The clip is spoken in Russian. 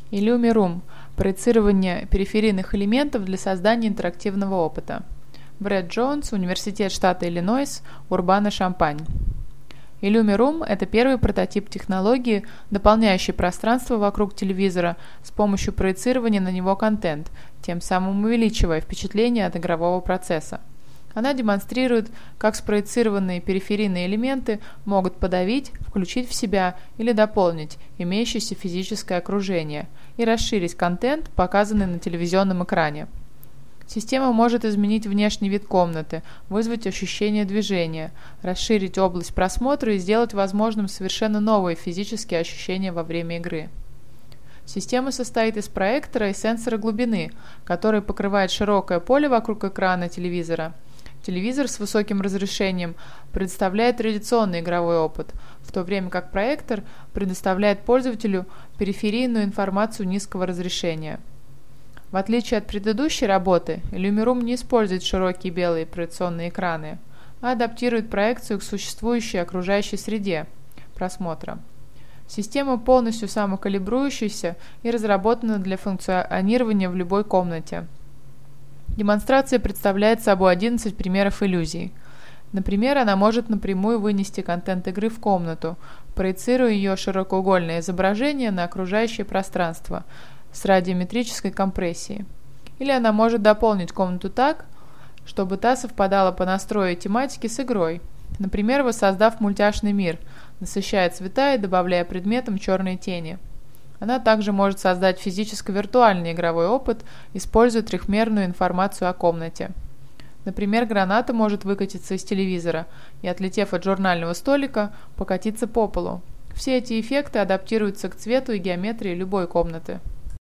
Illumi-Room – проецирование периферийных элементов для создания интерактивного опыта. Брэд Джонс, Университет штата Иллинойс, Урбана-Шампань. Illumi-Room – это первый прототип технологии, дополняющей пространство вокруг телевизора с помощью проецирования на него контент, тем самым увеличивая впечатление от игрового процесса. Она демонстрирует, как спроецированные периферийные элементы могут подавить, включить в себя или дополнить имеющееся физическое окружение и расширить контент, показанный на телевизионном экране. Система может изменить внешний вид комнаты, вызвать ощущение движения, расширить область просмотра и сделать возможным совершенно новые физические ощущения во время игры. Система состоит из проектора и сенсора глубины, который покрывает широкое поле вокруг экрана телевизора. Телевизор с высоким разрешением предоставляет традиционный игровой опыт, в то время как проектор предоставляет пользователю периферийную информацию низкого разрешения. В отличие от предыдущей работы, Illumi-Room не использует широкие белые проекционные экраны, а адаптирует проекцию к существующей окружающей среде просмотра. Система полностью самокалибрующаяся и разработана для функционирования в любой комнате. Демонстрация представляет собой 11 примеров иллюзий. Например, она может напрямую вынести контент игры в комнату, проецируя ее широкоугольное изображение на окружающее пространство с радиометрической компрессией. Или она может дополнить комнату так, чтобы та совпадала по настрою и тематике с игрой, например, воссоздав мультяшный мир, насыщая цвета и добавляя предметам черные тени. Она также может создать физическо-виртуальный игровой опыт, используя трехмерную информацию о комнате. Например, граната может выкатиться из телевизора и, отлетев от журнального столика, покатиться по полу. Все эти эффекты адаптируются к цвету и геометрии любой комнаты.